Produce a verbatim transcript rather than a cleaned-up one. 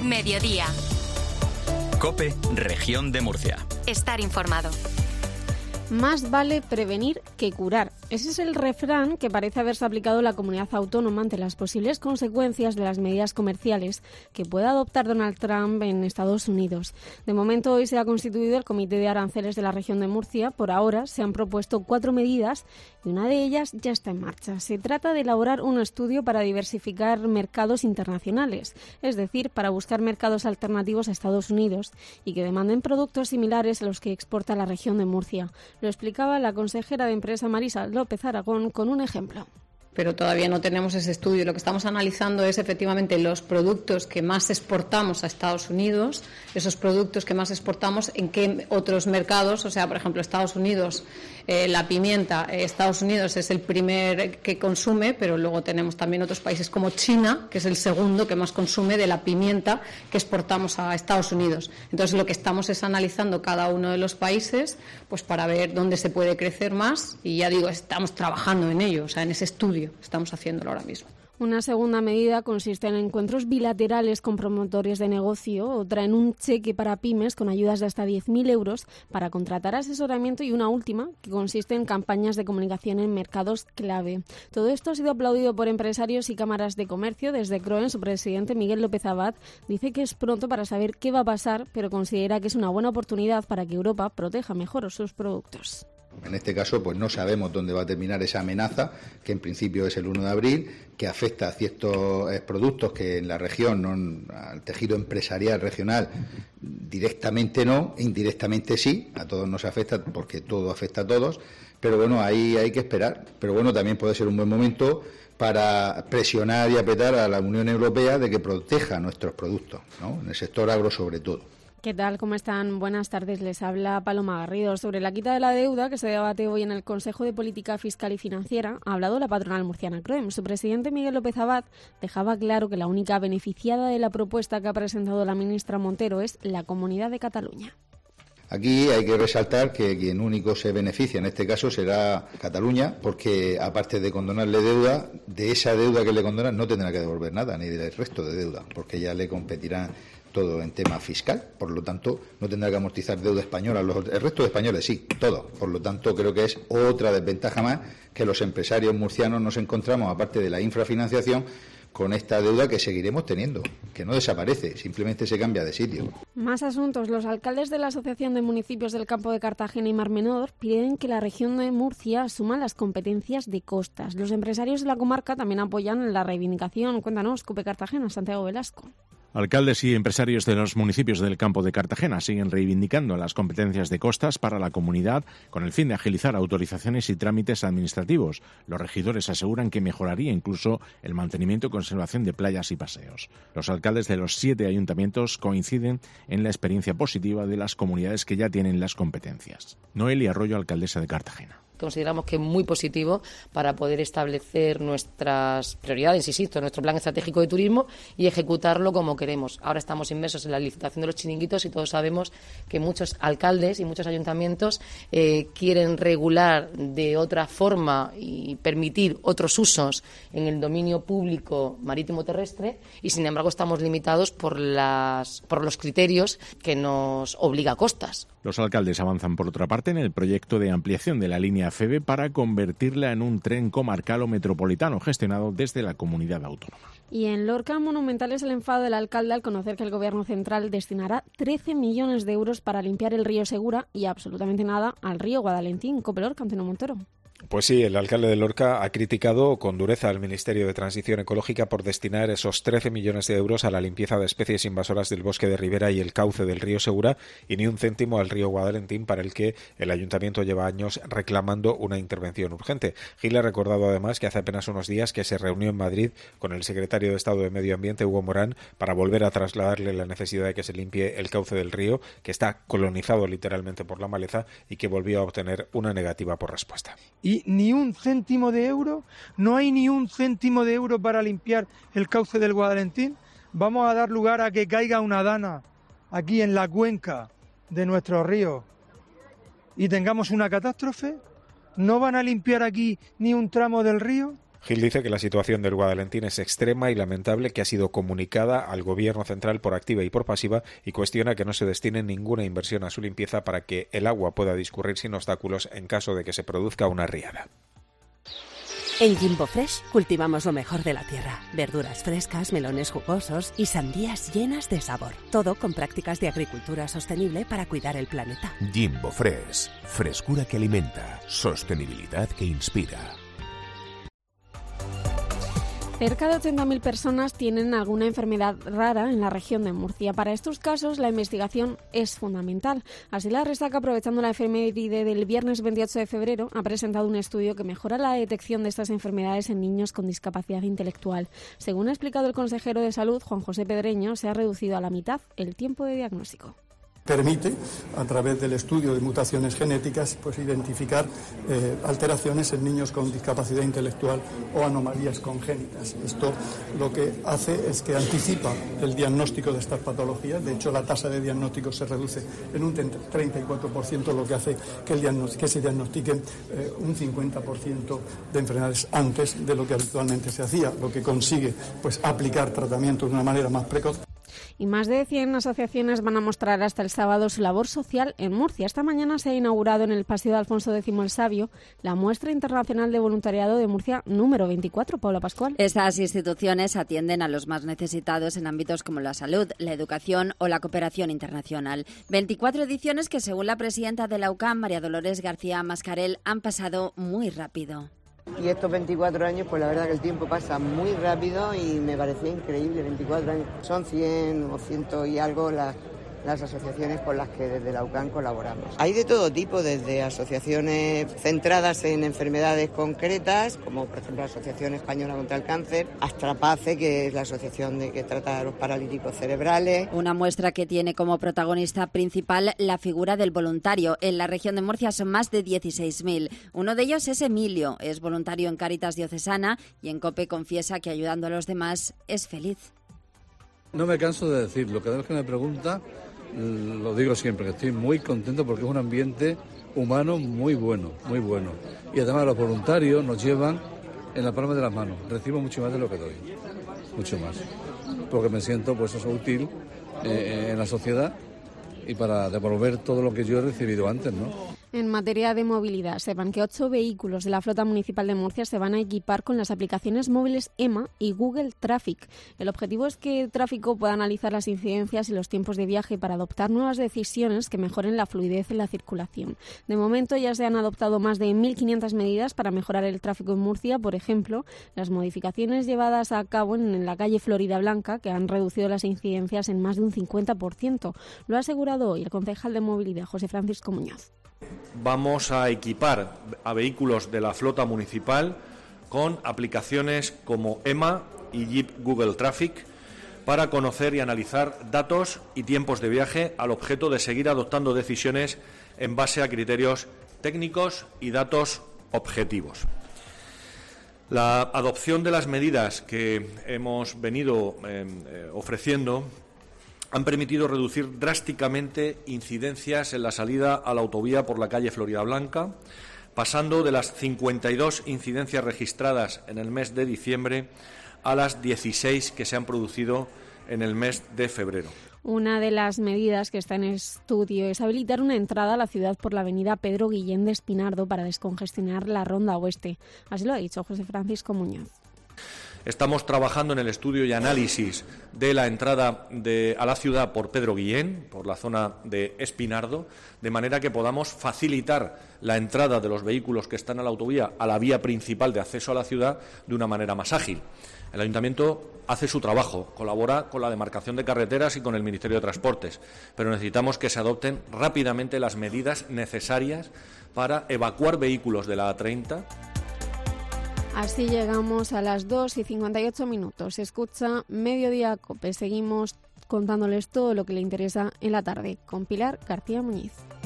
Mediodía. COPE, Región de Murcia. Estar informado. Más vale prevenir que curar. Ese es el refrán que parece haberse aplicado la comunidad autónoma ante las posibles consecuencias de las medidas comerciales que pueda adoptar Donald Trump en Estados Unidos. De momento, hoy se ha constituido el Comité de Aranceles de la Región de Murcia. Por ahora se han propuesto cuatro medidas y una de ellas ya está en marcha. Se trata de elaborar un estudio para diversificar mercados internacionales, es decir, para buscar mercados alternativos a Estados Unidos y que demanden productos similares a los que exporta la región de Murcia. Lo explicaba la consejera de Empresa Marisa López Aragón con un ejemplo. Pero todavía no tenemos ese estudio. Lo que estamos analizando es efectivamente los productos que más exportamos a Estados Unidos, esos productos que más exportamos, en qué otros mercados, o sea, por ejemplo, Estados Unidos, eh, la pimienta, eh, Estados Unidos es el primer que consume, pero luego tenemos también otros países como China, que es el segundo que más consume de la pimienta que exportamos a Estados Unidos. Entonces, lo que estamos es analizando cada uno de los países, pues para ver dónde se puede crecer más, y ya digo, estamos trabajando en ello, o sea, en ese estudio. Estamos haciéndolo ahora mismo. Una segunda medida consiste en encuentros bilaterales con promotores de negocio, otra en un cheque para pymes con ayudas de hasta diez mil euros para contratar asesoramiento y una última que consiste en campañas de comunicación en mercados clave. Todo esto ha sido aplaudido por empresarios y cámaras de comercio. Desde CROEN, su presidente Miguel López Abad dice que es pronto para saber qué va a pasar, pero considera que es una buena oportunidad para que Europa proteja mejor sus productos. En este caso, pues no sabemos dónde va a terminar esa amenaza, que en principio es el uno de abril, que afecta a ciertos eh, productos que en la región, no, al tejido empresarial regional, directamente no, indirectamente sí, a todos nos afecta porque todo afecta a todos, pero bueno, ahí hay que esperar. Pero bueno, también puede ser un buen momento para presionar y apretar a la Unión Europea de que proteja nuestros productos, ¿no? En el sector agro sobre todo. ¿Qué tal? ¿Cómo están? Buenas tardes. Les habla Paloma Garrido. Sobre la quita de la deuda que se debate hoy en el Consejo de Política Fiscal y Financiera, ha hablado la patronal murciana CROEM. Su presidente Miguel López Abad dejaba claro que la única beneficiada de la propuesta que ha presentado la ministra Montero es la Comunidad de Cataluña. Aquí hay que resaltar que quien único se beneficia en este caso será Cataluña, porque aparte de condonarle deuda, de esa deuda que le condonan no tendrá que devolver nada, ni del resto de deuda, porque ya le competirán todo en tema fiscal, por lo tanto no tendrá que amortizar deuda española, los, el resto de españoles sí, todo, por lo tanto creo que es otra desventaja más que los empresarios murcianos nos encontramos, aparte de la infrafinanciación, con esta deuda que seguiremos teniendo, que no desaparece, simplemente se cambia de sitio. Más asuntos. Los alcaldes de la Asociación de Municipios del Campo de Cartagena y Mar Menor piden que la región de Murcia asuma las competencias de costas. Los empresarios de la comarca también apoyan la reivindicación. Cuéntanos, COPE Cartagena, Santiago Velasco. Alcaldes y empresarios de los municipios del Campo de Cartagena siguen reivindicando las competencias de costas para la comunidad con el fin de agilizar autorizaciones y trámites administrativos. Los regidores aseguran que mejoraría incluso el mantenimiento y conservación de playas y paseos. Los alcaldes de los siete ayuntamientos coinciden en la experiencia positiva de las comunidades que ya tienen las competencias. Noelia Arroyo, alcaldesa de Cartagena. Consideramos que es muy positivo para poder establecer nuestras prioridades, insisto, nuestro plan estratégico de turismo y ejecutarlo como queremos. Ahora estamos inmersos en la licitación de los chiringuitos y todos sabemos que muchos alcaldes y muchos ayuntamientos eh, quieren regular de otra forma y permitir otros usos en el dominio público marítimo terrestre y, sin embargo, estamos limitados por, las, por los criterios que nos obliga a costas. Los alcaldes avanzan, por otra parte, en el proyecto de ampliación de la línea F E B E para convertirla en un tren comarcal o metropolitano gestionado desde la comunidad autónoma. Y en Lorca, monumental es el enfado del alcalde al conocer que el Gobierno central destinará trece millones de euros para limpiar el río Segura y absolutamente nada al río Guadalentín. COPE Lorca, Antonio Montero. Pues sí, el alcalde de Lorca ha criticado con dureza al Ministerio de Transición Ecológica por destinar esos trece millones de euros a la limpieza de especies invasoras del bosque de ribera y el cauce del río Segura y ni un céntimo al río Guadalentín, para el que el ayuntamiento lleva años reclamando una intervención urgente. Gil ha recordado además que hace apenas unos días que se reunió en Madrid con el secretario de Estado de Medio Ambiente, Hugo Morán, para volver a trasladarle la necesidad de que se limpie el cauce del río, que está colonizado literalmente por la maleza y que volvió a obtener una negativa por respuesta. Y ni un céntimo de euro, no hay ni un céntimo de euro para limpiar el cauce del Guadalentín. Vamos a dar lugar a que caiga una dana aquí en la cuenca de nuestros ríos y tengamos una catástrofe. ¿No van a limpiar aquí ni un tramo del río? Gil dice que la situación del Guadalentín es extrema y lamentable, que ha sido comunicada al Gobierno central por activa y por pasiva, y cuestiona que no se destine ninguna inversión a su limpieza para que el agua pueda discurrir sin obstáculos en caso de que se produzca una riada. En Jimbo Fresh cultivamos lo mejor de la tierra. Verduras frescas, melones jugosos y sandías llenas de sabor. Todo con prácticas de agricultura sostenible para cuidar el planeta. Jimbo Fresh. Frescura que alimenta. Sostenibilidad que inspira. Cerca de ochenta mil personas tienen alguna enfermedad rara en la región de Murcia. Para estos casos, la investigación es fundamental. Así, la Resaca, aprovechando la efeméride del viernes veintiocho de febrero, ha presentado un estudio que mejora la detección de estas enfermedades en niños con discapacidad intelectual. Según ha explicado el consejero de Salud, Juan José Pedreño, se ha reducido a la mitad el tiempo de diagnóstico. Permite, a través del estudio de mutaciones genéticas, pues identificar eh, alteraciones en niños con discapacidad intelectual o anomalías congénitas. Esto lo que hace es que anticipa el diagnóstico de estas patologías. De hecho, la tasa de diagnóstico se reduce en un treinta y cuatro por ciento, lo que hace que, el que se diagnostiquen eh, un cincuenta por ciento de enfermedades antes de lo que habitualmente se hacía, lo que consigue pues aplicar tratamientos de una manera más precoz. Y más de cien asociaciones van a mostrar hasta el sábado su labor social en Murcia. Esta mañana se ha inaugurado en el Paseo de Alfonso X el Sabio la Muestra Internacional de Voluntariado de Murcia número veinticuatro. Paula Pascual. Estas instituciones atienden a los más necesitados en ámbitos como la salud, la educación o la cooperación internacional. veinticuatro ediciones que, según la presidenta de la U C A M, María Dolores García Mascarell, han pasado muy rápido. Y estos veinticuatro años, pues la verdad que el tiempo pasa muy rápido y me parecía increíble, veinticuatro años. Son cien o ciento y algo las, las asociaciones con las que desde la U C A M colaboramos. Hay de todo tipo, desde asociaciones centradas en enfermedades concretas, como por ejemplo la Asociación Española contra el Cáncer, hasta PACE, que es la asociación de que trata a los paralíticos cerebrales. Una muestra que tiene como protagonista principal la figura del voluntario. En la región de Murcia son más de dieciséis mil. Uno de ellos es Emilio, es voluntario en Cáritas Diocesana y en COPE confiesa que ayudando a los demás es feliz. No me canso de decirlo, cada vez que me pregunta lo digo siempre, que estoy muy contento porque es un ambiente humano muy bueno, muy bueno. Y además los voluntarios nos llevan en la palma de las manos. Recibo mucho más de lo que doy, mucho más. Porque me siento pues eso útil eh, en la sociedad y para devolver todo lo que yo he recibido antes, ¿no? En materia de movilidad, sepan que ocho vehículos de la Flota Municipal de Murcia se van a equipar con las aplicaciones móviles EMA y Google Traffic. El objetivo es que el tráfico pueda analizar las incidencias y los tiempos de viaje para adoptar nuevas decisiones que mejoren la fluidez en la circulación. De momento ya se han adoptado más de mil quinientas medidas para mejorar el tráfico en Murcia. Por ejemplo, las modificaciones llevadas a cabo en la calle Florida Blanca, que han reducido las incidencias en más de un cincuenta por ciento. Lo ha asegurado hoy el concejal de Movilidad, José Francisco Muñoz. Vamos a equipar a vehículos de la flota municipal con aplicaciones como EMA y Jeep Google Traffic para conocer y analizar datos y tiempos de viaje al objeto de seguir adoptando decisiones en base a criterios técnicos y datos objetivos. La adopción de las medidas que hemos venido eh, ofreciendo han permitido reducir drásticamente incidencias en la salida a la autovía por la calle Florida Blanca, pasando de las cincuenta y dos incidencias registradas en el mes de diciembre a las dieciséis que se han producido en el mes de febrero. Una de las medidas que está en estudio es habilitar una entrada a la ciudad por la avenida Pedro Guillén de Espinardo para descongestionar la Ronda Oeste. Así lo ha dicho José Francisco Muñoz. Estamos trabajando en el estudio y análisis de la entrada de, a la ciudad por Pedro Guillén, por la zona de Espinardo, de manera que podamos facilitar la entrada de los vehículos que están a la autovía a la vía principal de acceso a la ciudad de una manera más ágil. El Ayuntamiento hace su trabajo, colabora con la demarcación de carreteras y con el Ministerio de Transportes, pero necesitamos que se adopten rápidamente las medidas necesarias para evacuar vehículos de la A treinta. Así llegamos a las dos y cincuenta y ocho minutos. Escucha Mediodía COPE. Seguimos contándoles todo lo que le interesa en la tarde con Pilar García Muñiz.